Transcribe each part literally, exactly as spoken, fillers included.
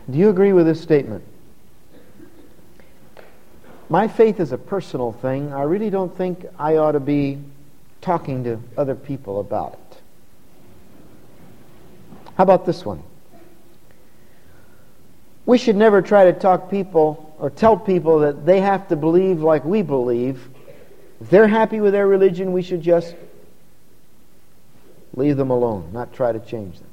Do you agree with this statement? My faith is a personal thing. I really don't think I ought to be talking to other people about it. How about this one? We should never try to talk people or tell people that they have to believe like we believe. If they're happy with their religion, we should just leave them alone, not try to change them.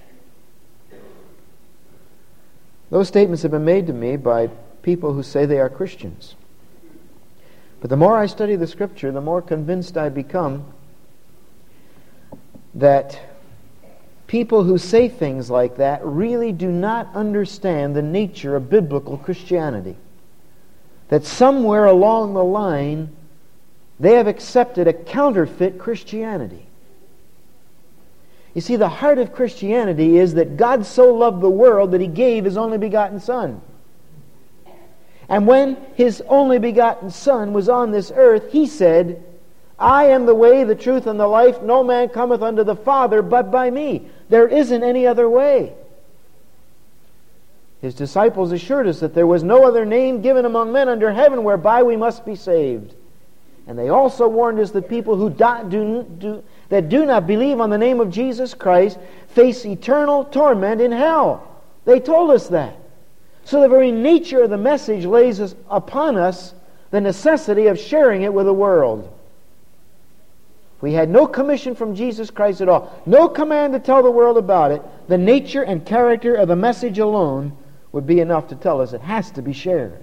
Those statements have been made to me by people who say they are Christians. But the more I study the Scripture, the more convinced I become that people who say things like that really do not understand the nature of biblical Christianity. That somewhere along the line, they have accepted a counterfeit Christianity. You see, the heart of Christianity is that God so loved the world that He gave His only begotten Son. And when His only begotten Son was on this earth, He said, I am the way, the truth, and the life. No man cometh unto the Father but by me. There isn't any other way. His disciples assured us that there was no other name given among men under heaven whereby we must be saved. And they also warned us that people who do, do, do, that do not believe on the name of Jesus Christ face eternal torment in hell. They told us that. So the very nature of the message lays us, upon us the necessity of sharing it with the world. We had no commission from Jesus Christ at all, no command to tell the world about it. The nature and character of the message alone would be enough to tell us it has to be shared.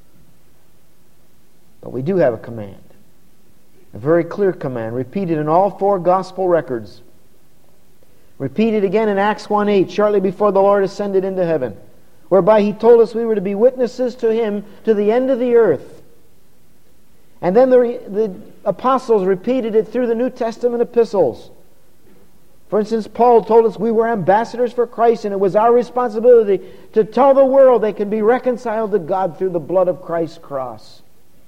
But we do have a command. A very clear command, repeated in all four gospel records. Repeated again in Acts one eight, shortly before the Lord ascended into heaven, whereby He told us we were to be witnesses to Him to the end of the earth. And then the, the apostles repeated it through the New Testament epistles. For instance, Paul told us we were ambassadors for Christ, and it was our responsibility to tell the world they can be reconciled to God through the blood of Christ's cross.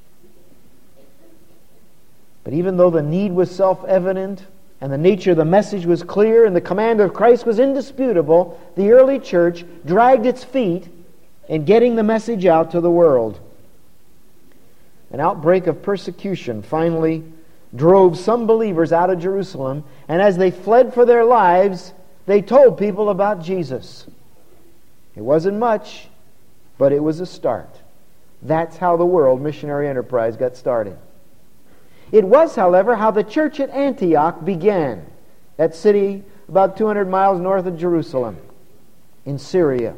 But even though the need was self-evident, and the nature of the message was clear, and the command of Christ was indisputable, the early church dragged its feet in getting the message out to the world. An outbreak of persecution finally drove some believers out of Jerusalem, and as they fled for their lives, they told people about Jesus. It wasn't much, but it was a start. That's how the world missionary enterprise got started. It was, however, how the church at Antioch began. That city about two hundred miles north of Jerusalem, in Syria.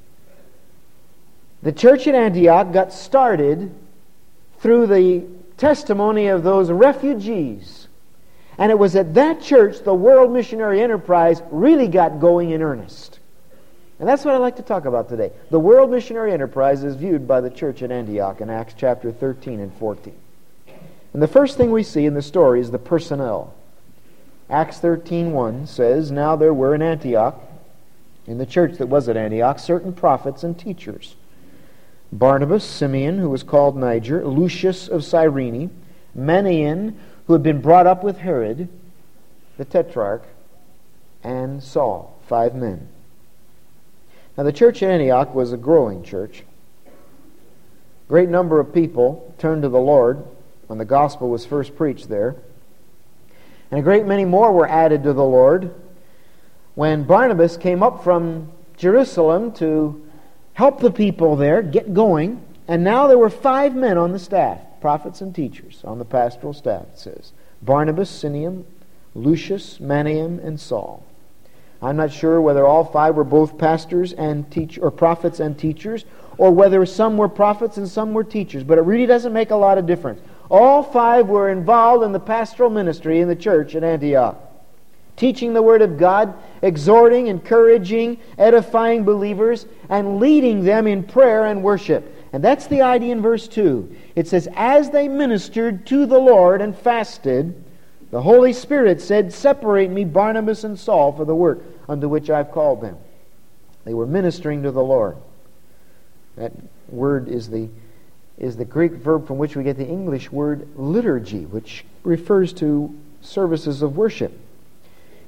The church at Antioch got started through the testimony of those refugees. And it was at that church the world missionary enterprise really got going in earnest. And that's what I'd like to talk about today. The world missionary enterprise is viewed by the church at Antioch in Acts chapter thirteen and fourteen. And the first thing we see in the story is the personnel. Acts thirteen one says, Now there were in Antioch, in the church that was at Antioch, certain prophets and teachers. Barnabas, Simeon, who was called Niger, Lucius of Cyrene, Manaen, who had been brought up with Herod, the tetrarch, and Saul, five men. Now the church at Antioch was a growing church. A great number of people turned to the Lord when the gospel was first preached there. And a great many more were added to the Lord when Barnabas came up from Jerusalem to help the people there get going. And now there were five men on the staff, prophets and teachers, on the pastoral staff, it says. Barnabas, Simeon, Lucius, Manaen, and Saul. I'm not sure whether all five were both pastors and teach or prophets and teachers, or whether some were prophets and some were teachers, but it really doesn't make a lot of difference. All five were involved in the pastoral ministry in the church at Antioch, teaching the Word of God, exhorting, encouraging, edifying believers, and leading them in prayer and worship. And that's the idea in verse two. It says, As they ministered to the Lord and fasted, the Holy Spirit said, Separate me, Barnabas and Saul, for the work unto which I've called them. They were ministering to the Lord. That word is the is the Greek verb from which we get the English word liturgy, which refers to services of worship.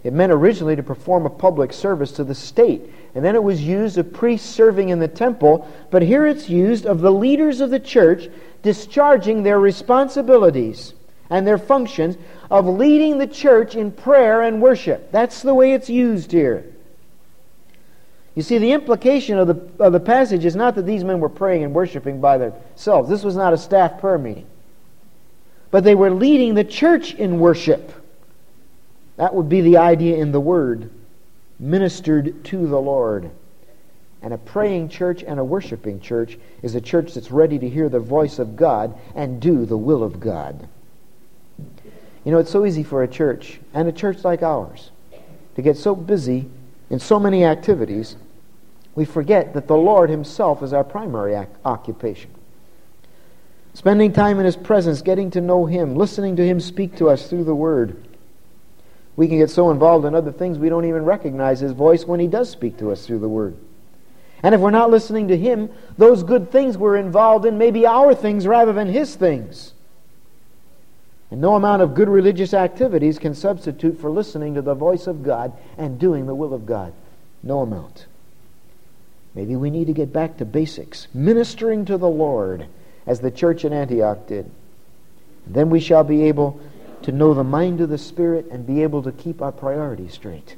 It meant originally to perform a public service to the state. And then it was used of priests serving in the temple. But here it's used of the leaders of the church discharging their responsibilities and their functions of leading the church in prayer and worship. That's the way it's used here. You see, the implication of the, of the passage is not that these men were praying and worshiping by themselves. This was not a staff prayer meeting. But they were leading the church in worship. That would be the idea in the word, ministered to the Lord. And a praying church and a worshiping church is a church that's ready to hear the voice of God and do the will of God. You know, it's so easy for a church, and a church like ours, to get so busy in so many activities, we forget that the Lord Himself is our primary ac- occupation. Spending time in His presence, getting to know Him, listening to Him speak to us through the Word. We can get so involved in other things we don't even recognize His voice when He does speak to us through the Word. And if we're not listening to Him, those good things we're involved in may be our things rather than His things. And no amount of good religious activities can substitute for listening to the voice of God and doing the will of God. No amount. Maybe we need to get back to basics, ministering to the Lord, as the church in Antioch did. And then we shall be able to know the mind of the Spirit and be able to keep our priorities straight.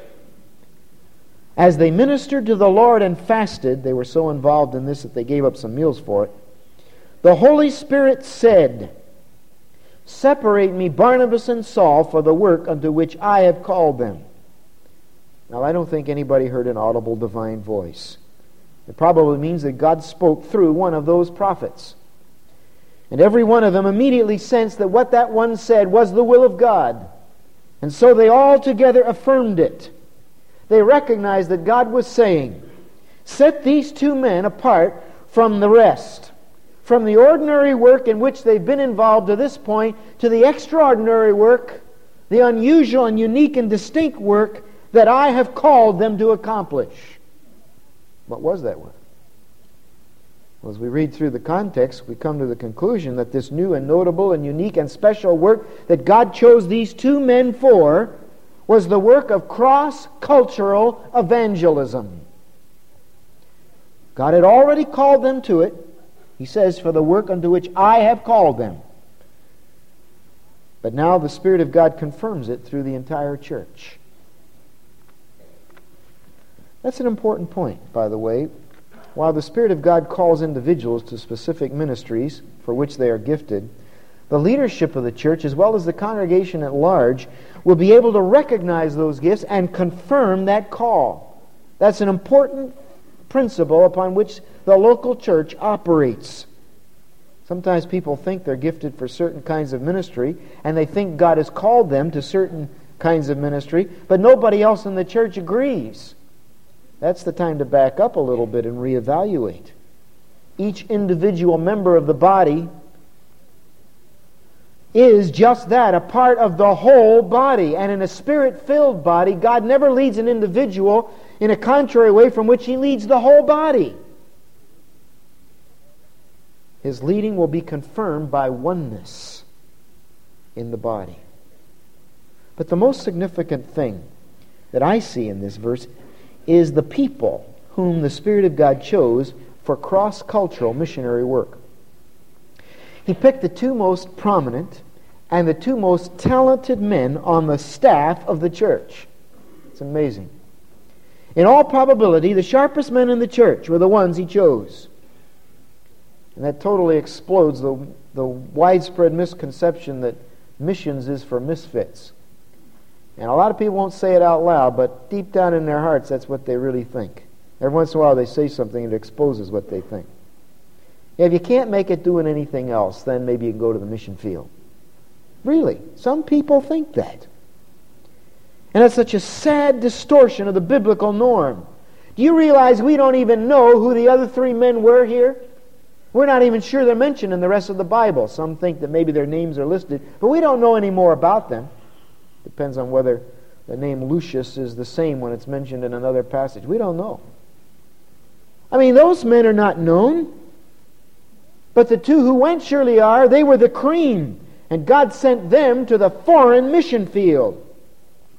As they ministered to the Lord and fasted, they were so involved in this that they gave up some meals for it. The Holy Spirit said, "Separate me Barnabas and Saul for the work unto which I have called them." Now, I don't think anybody heard an audible divine voice. It probably means that God spoke through one of those prophets. And every one of them immediately sensed that what that one said was the will of God. And so they all together affirmed it. They recognized that God was saying, set these two men apart from the rest, from the ordinary work in which they've been involved to this point, to the extraordinary work, the unusual and unique and distinct work that I have called them to accomplish. What was that work? Well, as we read through the context, we come to the conclusion that this new and notable and unique and special work that God chose these two men for was the work of cross-cultural evangelism. God had already called them to it. He says, for the work unto which I have called them. But now the Spirit of God confirms it through the entire church. That's an important point, by the way. While the Spirit of God calls individuals to specific ministries for which they are gifted, the leadership of the church, as well as the congregation at large, will be able to recognize those gifts and confirm that call. That's an important principle upon which the local church operates. Sometimes people think they're gifted for certain kinds of ministry, and they think God has called them to certain kinds of ministry, but nobody else in the church agrees. That's the time to back up a little bit and reevaluate. Each individual member of the body is just that, a part of the whole body. And in a Spirit-filled body, God never leads an individual in a contrary way from which He leads the whole body. His leading will be confirmed by oneness in the body. But the most significant thing that I see in this verse is the people whom the Spirit of God chose for cross-cultural missionary work. He picked the two most prominent and the two most talented men on the staff of the church. It's amazing. In all probability, the sharpest men in the church were the ones He chose. And that totally explodes the, the widespread misconception that missions is for misfits. And a lot of people won't say it out loud, but deep down in their hearts, that's what they really think. Every once in a while they say something that exposes what they think. If you can't make it doing anything else, then maybe you can go to the mission field. Really, some people think that. And it's such a sad distortion of the biblical norm. Do you realize we don't even know who the other three men were here? We're not even sure they're mentioned in the rest of the Bible. Some think that maybe their names are listed, but we don't know any more about them. Depends on whether the name Lucius is the same when it's mentioned in another passage. We don't know. I mean, those men are not known. But the two who went surely are. They were the cream. And God sent them to the foreign mission field.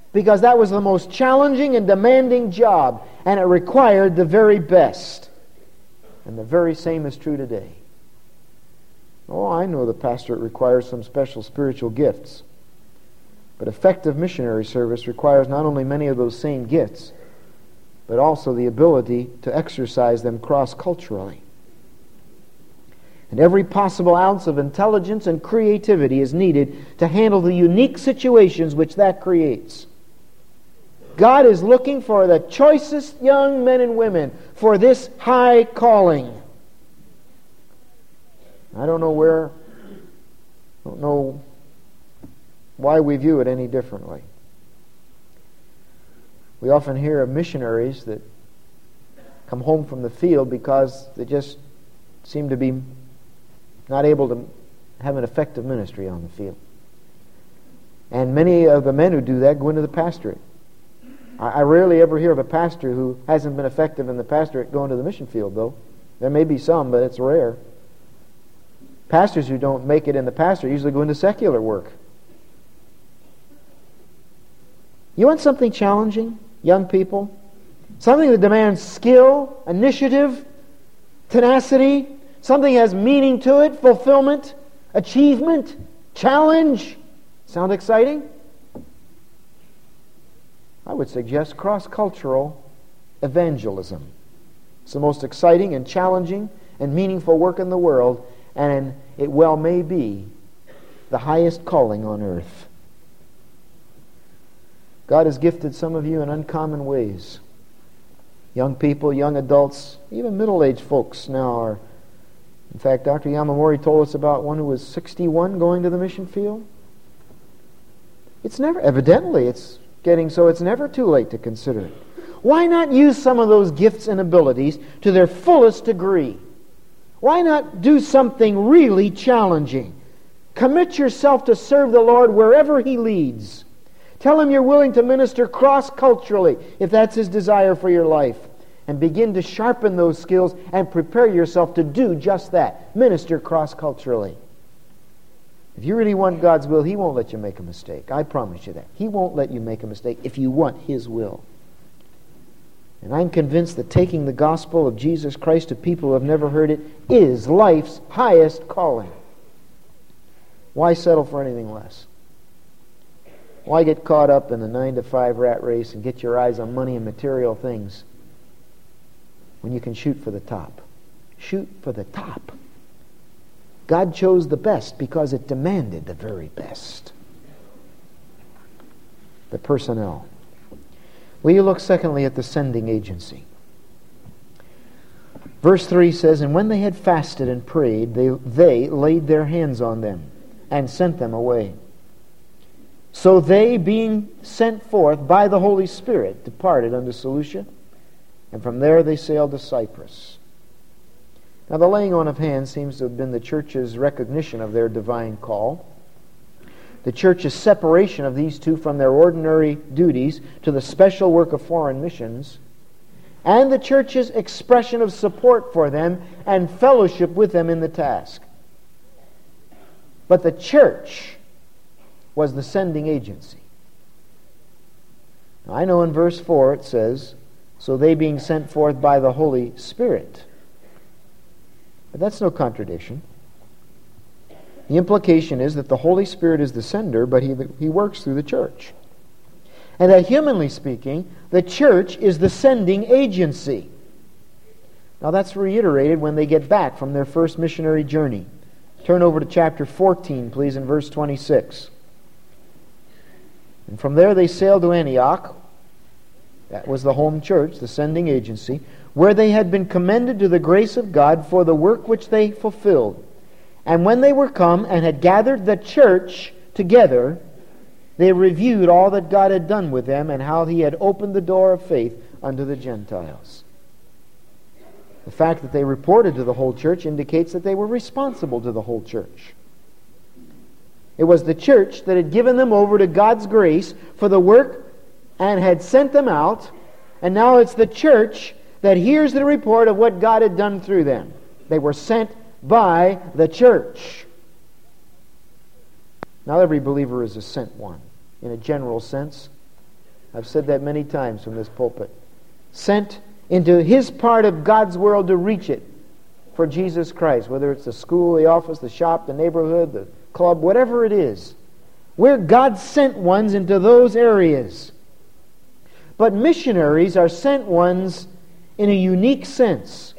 because that was the most challenging and demanding job, and it required the very best. And the very same is true today. Oh, I know the pastorate requires some special spiritual gifts, but effective missionary service requires not only many of those same gifts, but also the ability to exercise them cross-culturally. And every possible ounce of intelligence and creativity is needed to handle the unique situations which that creates. God is looking for the choicest young men and women for this high calling. I don't know where, I don't know why we view it any differently. We often hear of missionaries that come home from the field because they just seem to be not able to have an effective ministry on the field. And many of the men who do that go into the pastorate. I, I rarely ever hear of a pastor who hasn't been effective in the pastorate going to the mission field, though. There may be some, but it's rare. Pastors who don't make it in the pastorate usually go into secular work. You want something challenging, young people? Something that demands skill, initiative, tenacity, something that has meaning to it, fulfillment, achievement, challenge. Sound exciting? I would suggest cross-cultural evangelism. It's the most exciting and challenging and meaningful work in the world, and it well may be the highest calling on earth. God has gifted some of you in uncommon ways. Young people, young adults, even middle-aged folks now are. In fact, Doctor Yamamori told us about one who was sixty-one going to the mission field. It's never, evidently, it's getting so it's never too late to consider it. Why not use some of those gifts and abilities to their fullest degree? Why not do something really challenging? Commit yourself to serve the Lord wherever He leads. Tell Him you're willing to minister cross-culturally if that's His desire for your life. And begin to sharpen those skills and prepare yourself to do just that. Minister cross-culturally. If you really want God's will, He won't let you make a mistake. I promise you that. He won't let you make a mistake if you want His will. And I'm convinced that taking the gospel of Jesus Christ to people who have never heard it is life's highest calling. Why settle for anything less? Why get caught up in the nine to five rat race and get your eyes on money and material things when you can shoot for the top? Shoot for the top. God chose the best because it demanded the very best. The personnel. Will you look secondly at the sending agency? Verse three says, "And when they had fasted and prayed, they, they laid their hands on them and sent them away. So they, being sent forth by the Holy Spirit, departed unto Seleucia, and from there they sailed to Cyprus." Now the laying on of hands seems to have been the church's recognition of their divine call. The church's separation of these two from their ordinary duties to the special work of foreign missions, and the church's expression of support for them and fellowship with them in the task. But the church was the sending agency. Now, I know in verse four it says, "So they being sent forth by the Holy Spirit." But that's no contradiction. The implication is that the Holy Spirit is the sender, but He, he works through the church. And that humanly speaking, the church is the sending agency. Now that's reiterated when they get back from their first missionary journey. Turn over to chapter fourteen, please, in verse twenty-six. "And from there they sailed to Antioch." That was the home church, the sending agency, "where they had been commended to the grace of God for the work which they fulfilled. And when they were come and had gathered the church together, they reviewed all that God had done with them and how He had opened the door of faith unto the Gentiles." The fact that they reported to the whole church indicates that they were responsible to the whole church. It was the church that had given them over to God's grace for the work and had sent them out, and now it's the church that hears the report of what God had done through them. They were sent by the church. Now every believer is a sent one, in a general sense. I've said that many times from this pulpit. Sent into his part of God's world to reach it for Jesus Christ, whether it's the school, the office, the shop, the neighborhood, the club, whatever it is. We're God sent ones into those areas. But missionaries are sent ones in a unique sense.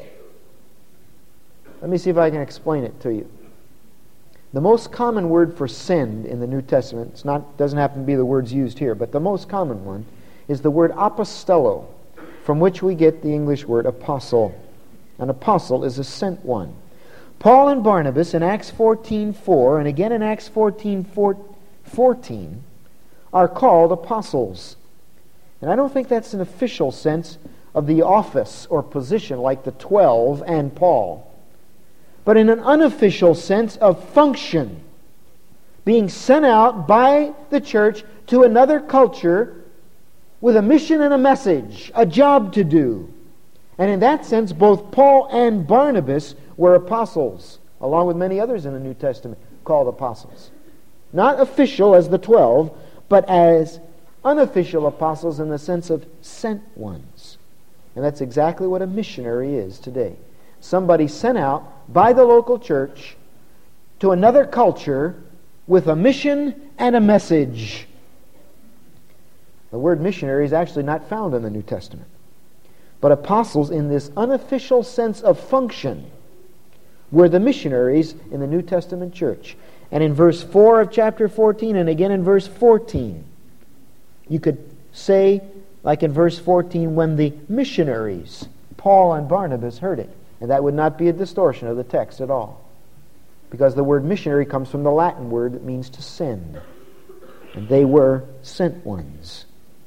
Let me see if I can explain it to you. The most common word for send in the New Testament, it's not doesn't happen to be the words used here, but the most common one is the word apostello, from which we get the English word apostle. An apostle is a sent one. Paul and Barnabas in Acts fourteen four and again in Acts fourteen fourteen are called apostles. And I don't think that's an official sense of the office or position like the twelve and Paul, but in an unofficial sense of function, being sent out by the church to another culture with a mission and a message, a job to do. And in that sense, both Paul and Barnabas were apostles, along with many others in the New Testament called apostles. Not official as the twelve, but as unofficial apostles in the sense of sent ones. And that's exactly what a missionary is today. Somebody sent out by the local church to another culture with a mission and a message. The word missionary is actually not found in the New Testament. But apostles, in this unofficial sense of function, were the missionaries in the New Testament church. And in verse four of chapter fourteen, and again in verse fourteen, you could say, like in verse fourteen, when the missionaries, Paul and Barnabas, heard it. And that would not be a distortion of the text at all. Because the word missionary comes from the Latin word that means to send. And they were sent ones.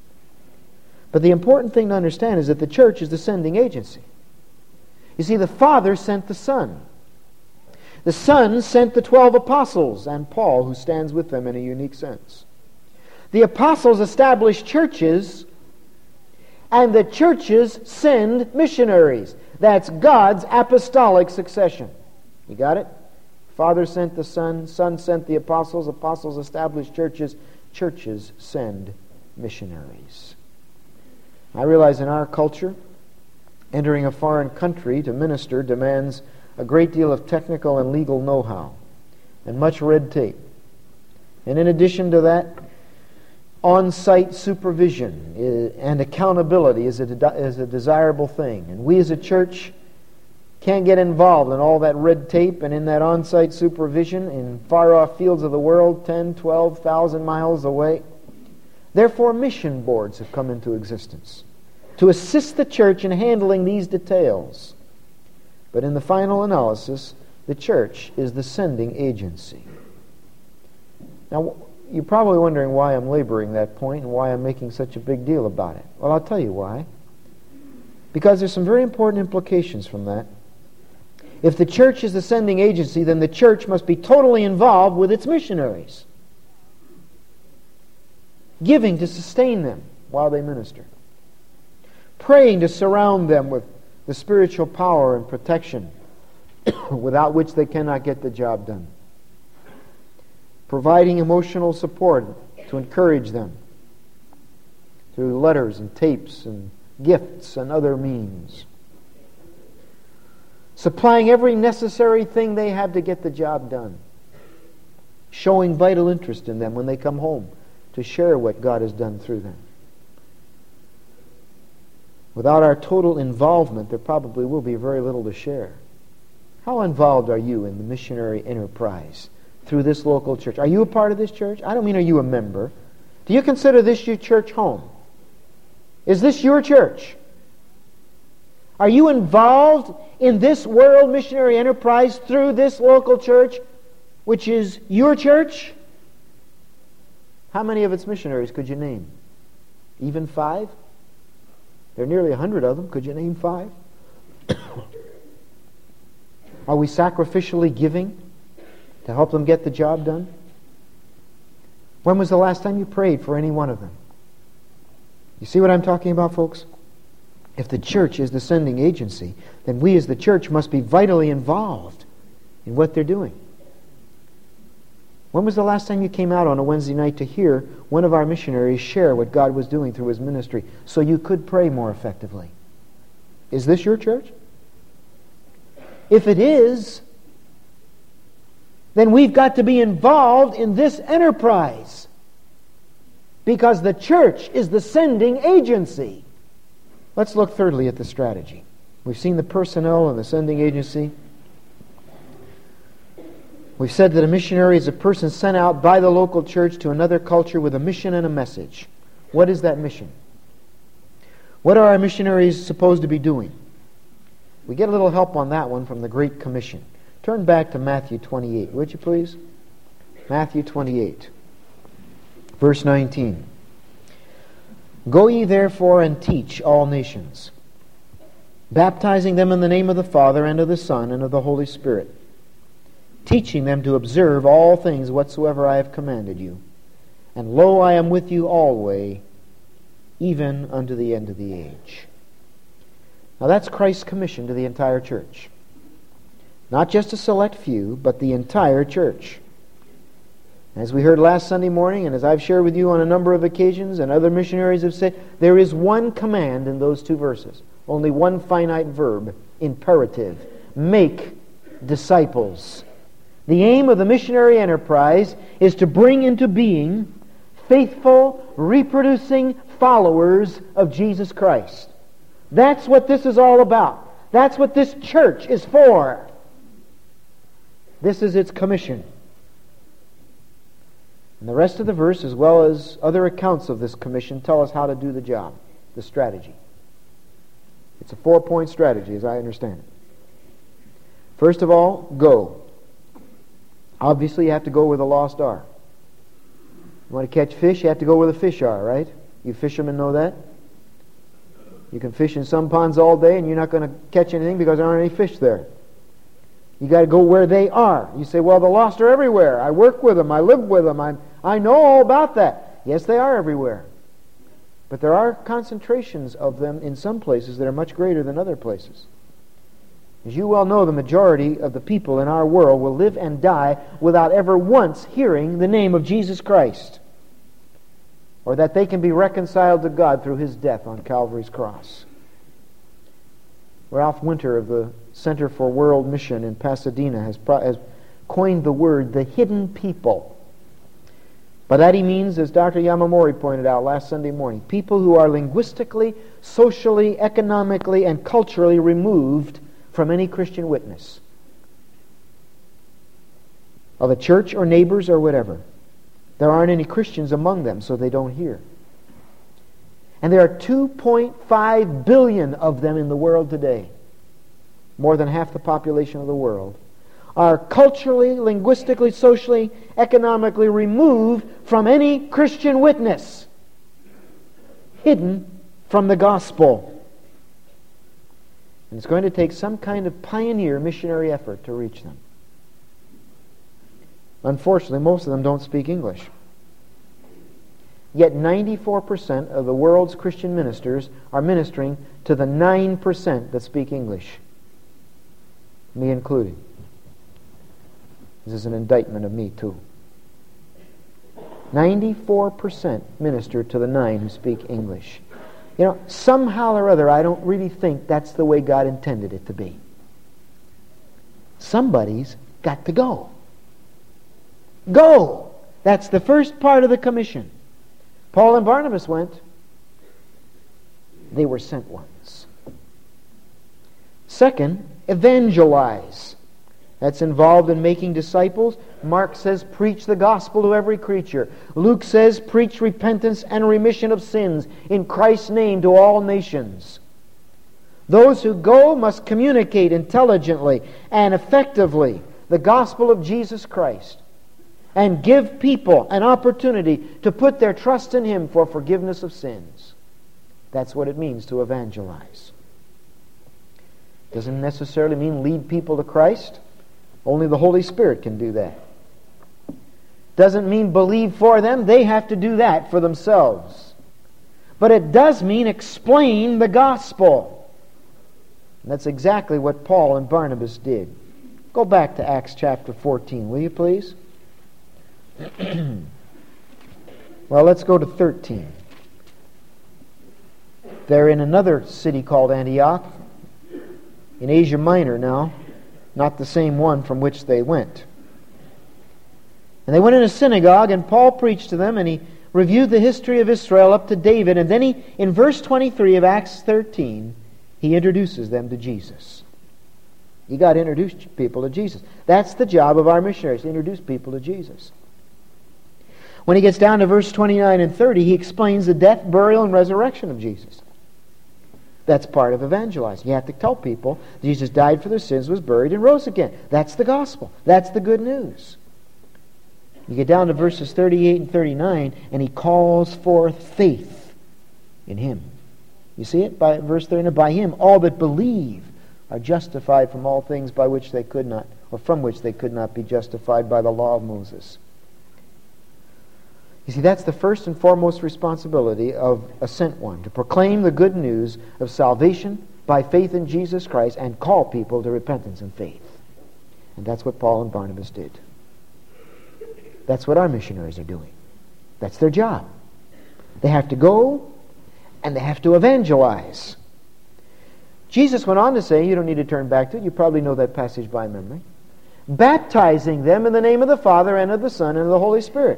But the important thing to understand is that the church is the sending agency. You see, the Father sent the Son. The Son sent the twelve apostles and Paul, who stands with them in a unique sense. The apostles established churches, and the churches send missionaries. That's God's apostolic succession. You got it? Father sent the Son, Son sent the apostles, apostles established churches, churches send missionaries. I realize in our culture, entering a foreign country to minister demands a great deal of technical and legal know-how and much red tape. And in addition to that, on-site supervision and accountability is a, de- is a desirable thing. And we as a church can't get involved in all that red tape and in that on-site supervision in far-off fields of the world, ten, twelve thousand miles away. Therefore, mission boards have come into existence to assist the church in handling these details. But in the final analysis, the church is the sending agency. Now, you're probably wondering why I'm laboring that point and why I'm making such a big deal about it. Well, I'll tell you why. Because there's some very important implications from that. If the church is the sending agency, then the church must be totally involved with its missionaries, giving to sustain them while they minister, praying to surround them with the spiritual power and protection without which they cannot get the job done, providing emotional support to encourage them through letters and tapes and gifts and other means, supplying every necessary thing they have to get the job done, showing vital interest in them when they come home to share what God has done through them. Without our total involvement, there probably will be very little to share. How involved are you in the missionary enterprise through this local church? Are you a part of this church? I don't mean are you a member. Do you consider this your church home? Is this your church? Are you involved in this world missionary enterprise through this local church, which is your church? How many of its missionaries could you name? Even five? There are nearly a hundred of them. Could you name five? Are we sacrificially giving to help them get the job done? When was the last time you prayed for any one of them? You see what I'm talking about, folks? If the church is the sending agency, then we as the church must be vitally involved in what they're doing. When was the last time you came out on a Wednesday night to hear one of our missionaries share what God was doing through his ministry so you could pray more effectively? Is this your church? If it is, then we've got to be involved in this enterprise, because the church is the sending agency. Let's look thirdly at the strategy. We've seen the personnel of the sending agency. We've said that a missionary is a person sent out by the local church to another culture with a mission and a message. What is that mission? What are our missionaries supposed to be doing? We get a little help on that one from the Great Commission. Turn back to Matthew twenty-eight, would you please? Matthew twenty-eight, verse nineteen. Go ye therefore and teach all nations, baptizing them in the name of the Father and of the Son and of the Holy Spirit, teaching them to observe all things whatsoever I have commanded you. And lo, I am with you always, even unto the end of the age. Now that's Christ's commission to the entire church. Not just a select few, but the entire church. As we heard last Sunday morning, and as I've shared with you on a number of occasions, and other missionaries have said, there is one command in those two verses. Only one finite verb, imperative. Make disciples. The aim of the missionary enterprise is to bring into being faithful, reproducing followers of Jesus Christ. That's what this is all about. That's what this church is for. This is its commission. And the rest of the verse, as well as other accounts of this commission, tell us how to do the job, the strategy. It's a four-point strategy, as I understand it. First of all, go. Obviously, you have to go where the lost are. You want to catch fish, you have to go where the fish are, right? You fishermen know that? You can fish in some ponds all day and you're not going to catch anything because there aren't any fish there. You got to go where they are. You say, well, the lost are everywhere. I work with them. I live with them. I I know all about that. Yes, they are everywhere. But there are concentrations of them in some places that are much greater than other places. As you well know, the majority of the people in our world will live and die without ever once hearing the name of Jesus Christ, or that they can be reconciled to God through His death on Calvary's cross. Ralph Winter of the Center for World Mission in Pasadena has, pro- has coined the word the hidden people. By that he means, as Doctor Yamamori pointed out last Sunday morning, people who are linguistically, socially, economically, and culturally removed from any Christian witness, of a church or neighbors or whatever. There aren't any Christians among them, so they don't hear. And there are two point five billion of them in the world today. More than half the population of the world are culturally, linguistically, socially, economically removed from any Christian witness, hidden from the gospel. And it's going to take some kind of pioneer missionary effort to reach them. Unfortunately, most of them don't speak English. Yet ninety-four percent of the world's Christian ministers are ministering to the nine percent that speak English, me included. This is an indictment of me too. ninety-four percent minister to the nine who speak English. You know, somehow or other, I don't really think that's the way God intended it to be. Somebody's got to go. Go! That's the first part of the commission. Paul and Barnabas went. They were sent ones. Second, evangelize. That's involved in making disciples. Mark says, preach the gospel to every creature. Luke says, preach repentance and remission of sins in Christ's name to all nations. Those who go must communicate intelligently and effectively the gospel of Jesus Christ and give people an opportunity to put their trust in Him for forgiveness of sins. That's what it means to evangelize. Doesn't necessarily mean lead people to Christ. Only the Holy Spirit can do that. Doesn't mean believe for them. They have to do that for themselves. But it does mean explain the gospel. And that's exactly what Paul and Barnabas did. Go back to Acts chapter fourteen, will you please? Well, let's go to thirteen. They're in another city called Antioch, in Asia Minor now, not the same one from which they went. And they went in a synagogue, and Paul preached to them, and he reviewed the history of Israel up to David, and then he, in verse twenty-three of Acts thirteen, he introduces them to Jesus. You got to introduce people to Jesus. That's the job of our missionaries, to introduce people to Jesus. When he gets down to verse twenty-nine and thirty, he explains the death, burial, and resurrection of Jesus. That's part of evangelizing. You have to tell people Jesus died for their sins, was buried, and rose again. That's the gospel. That's the good news. You get down to verses thirty-eight and thirty-nine, and he calls forth faith in him. You see it? By verse thirty-nine, by him all that believe are justified from all things by which they could not, or from which they could not be justified by the law of Moses. You see, that's the first and foremost responsibility of a sent one, to proclaim the good news of salvation by faith in Jesus Christ and call people to repentance and faith. And that's what Paul and Barnabas did. That's what our missionaries are doing. That's their job. They have to go and they have to evangelize. Jesus went on to say, you don't need to turn back to it, you probably know that passage by memory, baptizing them in the name of the Father and of the Son and of the Holy Spirit.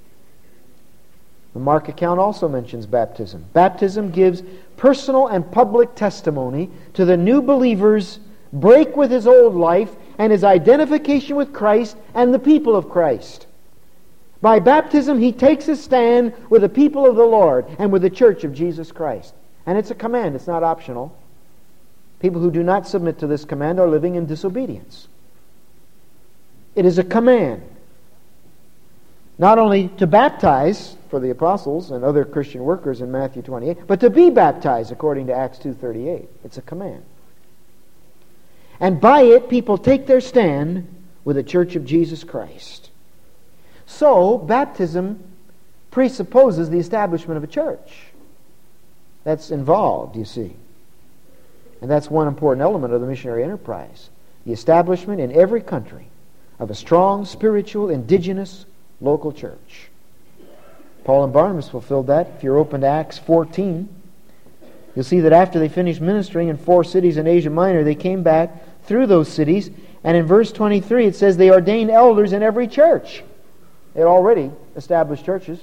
The Mark account also mentions baptism. Baptism gives personal and public testimony to the new believer's break with his old life and his identification with Christ and the people of Christ. By baptism, he takes his stand with the people of the Lord and with the church of Jesus Christ. And it's a command, it's not optional. People who do not submit to this command are living in disobedience. It is a command. Not only to baptize for the apostles and other Christian workers in Matthew twenty-eight, but to be baptized according to Acts two thirty-eight. It's a command. And by it, people take their stand with the church of Jesus Christ. So, baptism presupposes the establishment of a church. That's involved, you see. And that's one important element of the missionary enterprise. The establishment in every country of a strong, spiritual, indigenous, local church. Paul and Barnabas fulfilled that. If you're open to Acts fourteen, you'll see that after they finished ministering in four cities in Asia Minor, they came back through those cities, and in verse twenty-three it says they ordained elders in every church. They had already established churches.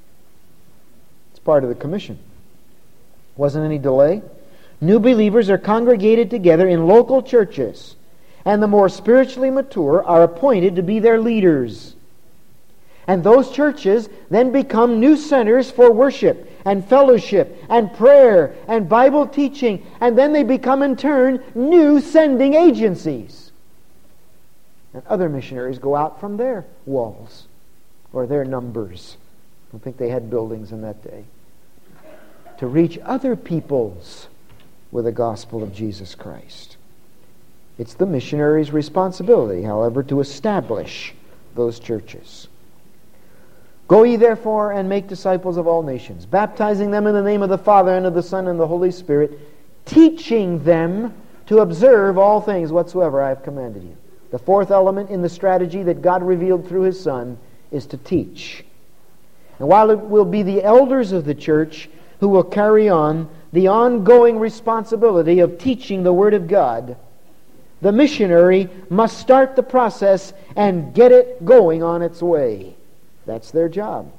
It's part of the commission. Wasn't any delay. New believers are congregated together in local churches, and the more spiritually mature are appointed to be their leaders. And those churches then become new centers for worship and fellowship and prayer and Bible teaching, and then they become in turn new sending agencies. And other missionaries go out from their walls or their numbers. I don't think they had buildings in that day. To reach other peoples with the gospel of Jesus Christ. It's the missionary's responsibility, however, to establish those churches. Go ye therefore and make disciples of all nations, baptizing them in the name of the Father and of the Son and the Holy Spirit, teaching them to observe all things whatsoever I have commanded you. The fourth element in the strategy that God revealed through His Son is to teach. And while it will be the elders of the church who will carry on the ongoing responsibility of teaching the Word of God, the missionary must start the process and get it going on its way. That's their job.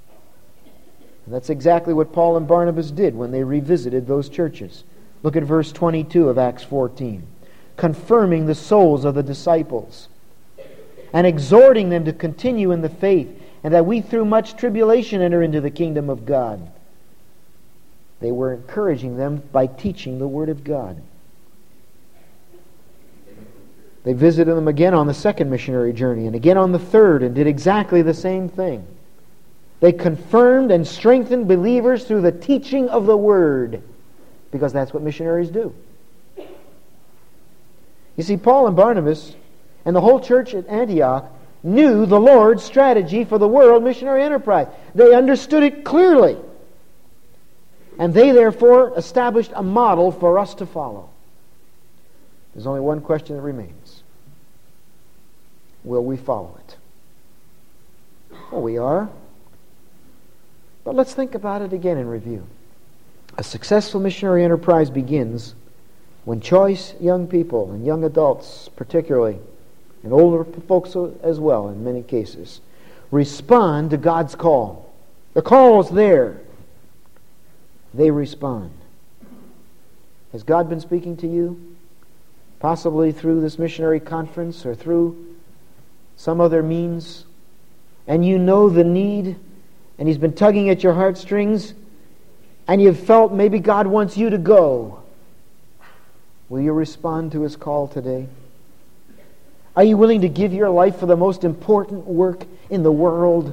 And that's exactly what Paul and Barnabas did when they revisited those churches. Look at verse twenty-two of Acts fourteen. Confirming the souls of the disciples and exhorting them to continue in the faith, and that we through much tribulation enter into the kingdom of God. They were encouraging them by teaching the Word of God. They visited them again on the second missionary journey and again on the third and did exactly the same thing. They confirmed and strengthened believers through the teaching of the Word, because that's what missionaries do. You see, Paul and Barnabas and the whole church at Antioch knew the Lord's strategy for the world missionary enterprise. They understood it clearly. And they therefore established a model for us to follow. There's only one question that remains. Will we follow it? Oh, we are. But let's think about it again in review. A successful missionary enterprise begins when choice young people, and young adults particularly, and older folks as well in many cases, respond to God's call. The call is there. They respond. Has God been speaking to you? Possibly through this missionary conference or through some other means, and you know the need, and He's been tugging at your heartstrings, and you've felt maybe God wants you to go. Will you respond to His call today? Are you willing to give your life for the most important work in the world?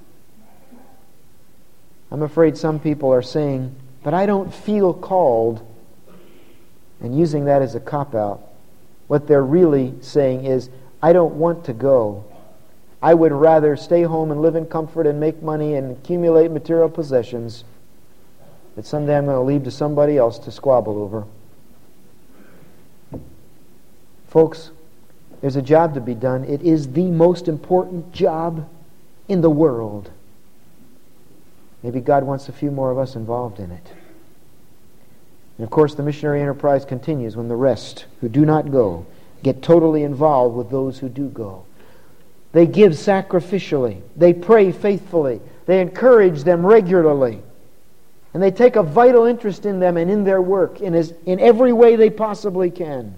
I'm afraid some people are saying, but I don't feel called, and using that as a cop-out. What they're really saying is, I don't want to go. I would rather stay home and live in comfort and make money and accumulate material possessions that someday I'm going to leave to somebody else to squabble over. Folks, there's a job to be done. It is the most important job in the world. Maybe God wants a few more of us involved in it. And of course, the missionary enterprise continues when the rest who do not go get totally involved with those who do go. They give sacrificially. They pray faithfully. They encourage them regularly. And they take a vital interest in them and in their work in, as, in every way they possibly can.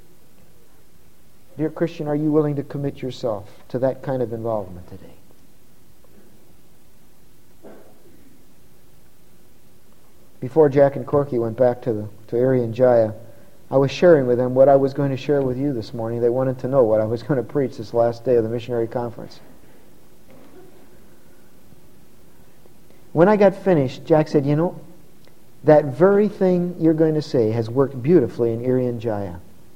Dear Christian, are you willing to commit yourself to that kind of involvement today? Before Jack and Corky went back to, the, to Irian Jaya, I was sharing with them what I was going to share with you this morning. They wanted to know what I was going to preach this last day of the missionary conference. When I got finished, Jack said, you know, that very thing you're going to say has worked beautifully in Irian Jaya.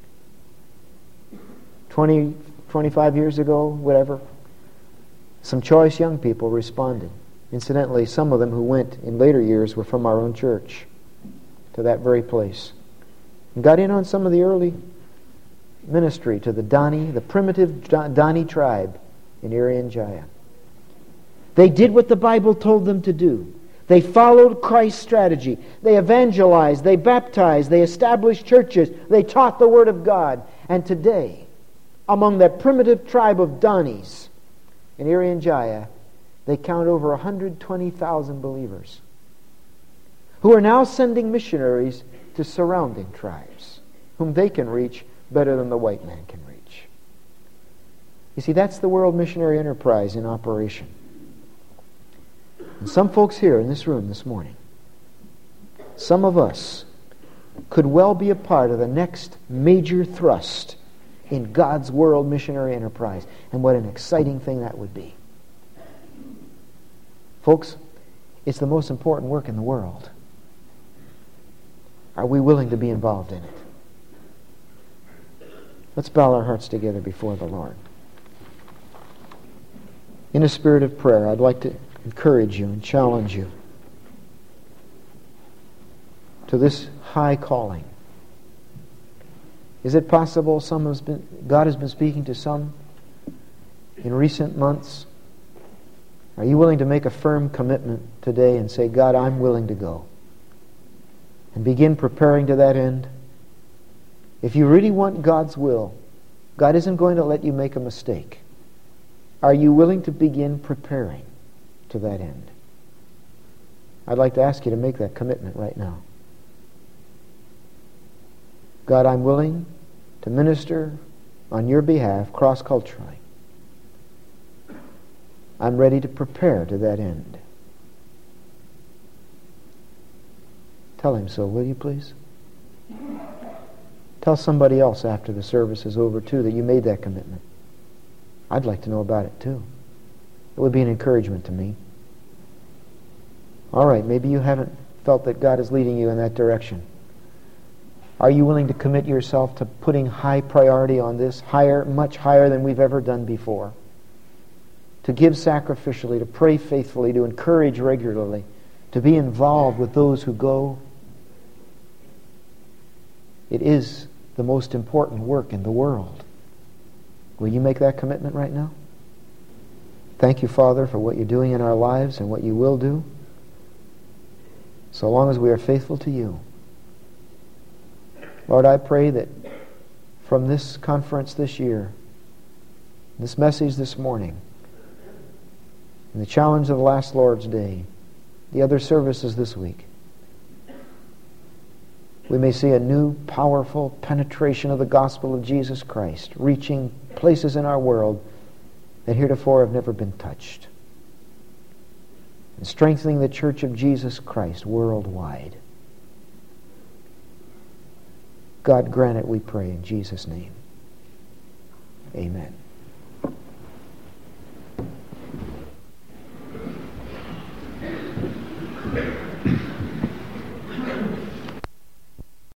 twenty, twenty-five years ago, whatever, some choice young people responded. Incidentally, some of them who went in later years were from our own church to that very place. And got in on some of the early ministry to the Dani, the primitive Dani tribe in Irian Jaya. They did what the Bible told them to do. They followed Christ's strategy. They evangelized, they baptized, they established churches, they taught the Word of God. And today, among that primitive tribe of Danis in Irian Jaya, they count over one hundred twenty thousand believers who are now sending missionaries to surrounding tribes whom they can reach better than the white man can reach. You see, that's the World Missionary Enterprise in operation. And some folks here in this room this morning, some of us could well be a part of the next major thrust in God's World Missionary Enterprise. And what an exciting thing that would be. Folks, it's the most important work in the world. Are we willing to be involved in it? Let's bow our hearts together before the Lord. In a spirit of prayer, I'd like to encourage you and challenge you to this high calling. Is it possible some has been, God has been speaking to some in recent months? Are you willing to make a firm commitment today and say, God, I'm willing to go? And begin preparing to that end. If you really want God's will, God isn't going to let you make a mistake. Are you willing to begin preparing to that end? I'd like to ask you to make that commitment right now. God, I'm willing to minister on your behalf cross-culturally. I'm ready to prepare to that end. Tell him so, will you please? Tell somebody else after the service is over too that you made that commitment. I'd like to know about it too. It would be an encouragement to me. All right, maybe you haven't felt that God is leading you in that direction. Are you willing to commit yourself to putting high priority on this, higher, much higher than we've ever done before? To give sacrificially, to pray faithfully, to encourage regularly, to be involved with those who go. It is the most important work in the world. Will you make that commitment right now? Thank you, Father, for what you're doing in our lives and what you will do, so long as we are faithful to you. Lord, I pray that from this conference this year, this message this morning, and the challenge of the last Lord's Day, the other services this week, we may see a new, powerful penetration of the gospel of Jesus Christ, reaching places in our world that heretofore have never been touched, and strengthening the church of Jesus Christ worldwide. God grant it, we pray, in Jesus' name. Amen.